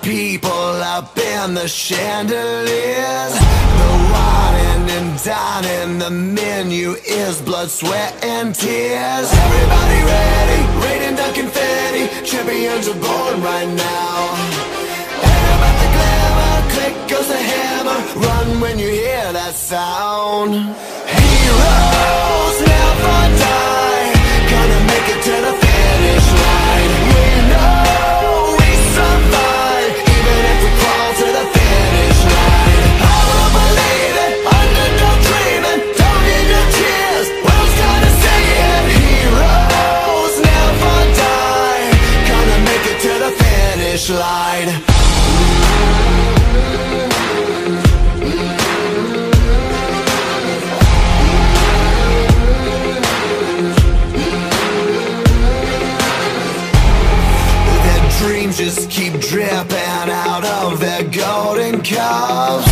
people up in the chandeliers. The wine and dining, the menu is blood, sweat, and tears. Everybody ready, raining down confetti. Champions are born right now. And about the glamour, click goes the hammer. Run when you hear that sound. Heroes never die, gonna make it to the finish line. We know we survive, even if we crawl to the finish line. I will believe it, underdog dreaming. Don't need your tears, world's gonna see it. Heroes never die, gonna make it to the finish line. Dreams just keep dripping out of their golden cups.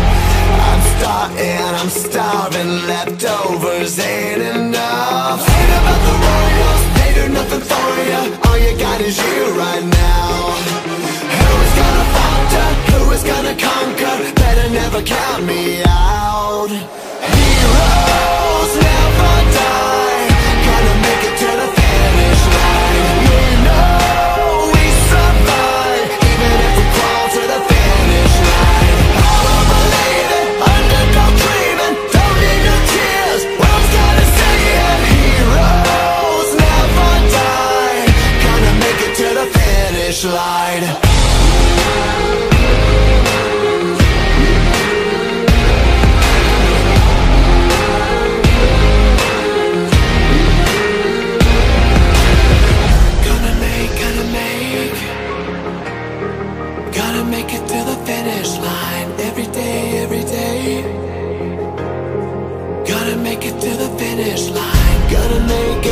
I'm starving, leftovers ain't enough. Ain't about the royals, they do nothing for you. All you got is you right now. Who is gonna falter, who is gonna conquer? Better never count me out. Heroes never die, gonna make it to the finish line. We know we survive, even if we crawl to the finish line. I will believe it, underdog dreaming. Don't need your tears, world's gonna see it. Heroes never die, gonna make it to the finish line. Gotta make it to the finish line. Every day, every day. Gotta make it to the finish line. Gotta make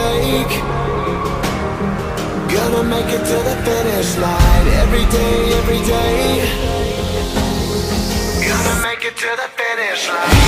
it to the finish line. Every day, every day. Gotta make it to the finish line.